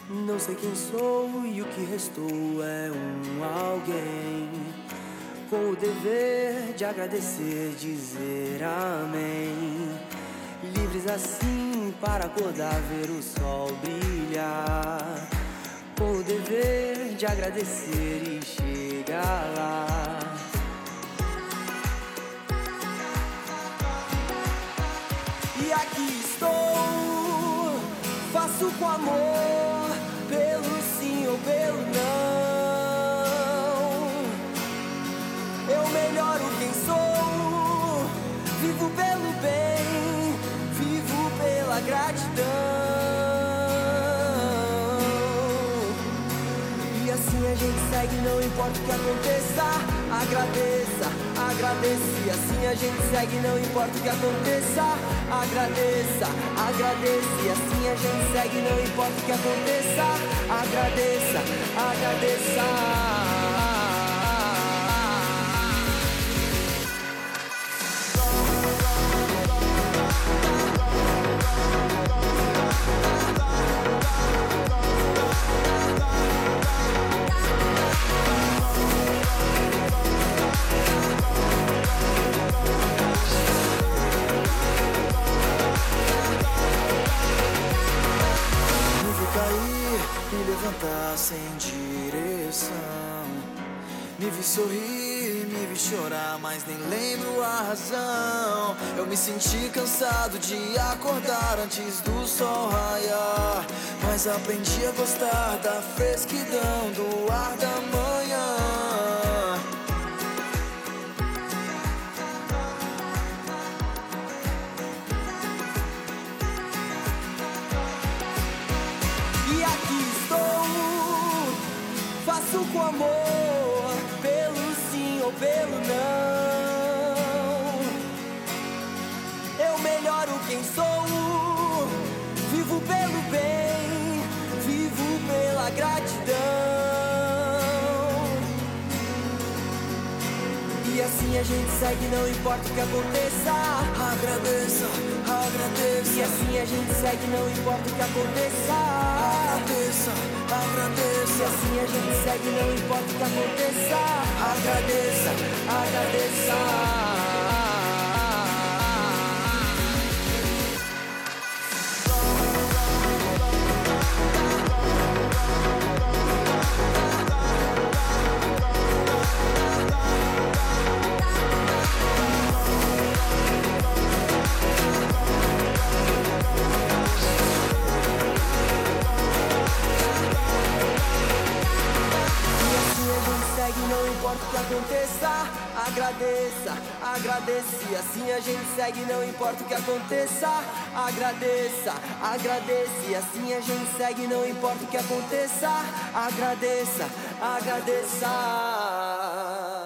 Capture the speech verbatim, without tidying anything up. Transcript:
Não sei quem sou e o que restou é um alguém, com o dever de agradecer, dizer amém. Livres assim para acordar, ver o sol brilhar, com o dever de agradecer e chegar lá. E aqui estou, faço com amor, pelo sim ou pelo não. Eu melhoro quem sou, vivo pelo bem, vivo pela gratidão. E assim a gente segue, não importa o que aconteça. Agradeça, agradeça. E assim a gente segue, não importa o que aconteça. Agradeça, agradeça. E assim a gente segue, não importa o que aconteça. Agradeça, agradeça. Me levantar sem direção, me vi sorrir, me vi chorar, mas nem lembro a razão. Eu me senti cansado de acordar antes do sol raiar, mas aprendi a gostar da fresquidão do ar da manhã. E aqui estou, faço com amor, pelo sim ou pelo não. Eu melhoro quem sou, vivo pelo bem, vivo pela gratidão. E assim a gente segue, não importa o que aconteça. Agradeça, agradeça. E assim a gente segue, não importa o que aconteça. Agradeça, agradeça. E assim a gente segue, não importa o que aconteça. Agradeça, agradeça. Não importa o que aconteça, agradeça, agradeça. E assim a gente segue, não importa o que aconteça. Agradeça, agradeça. E assim a gente segue, não importa o que aconteça. Agradeça, agradeça.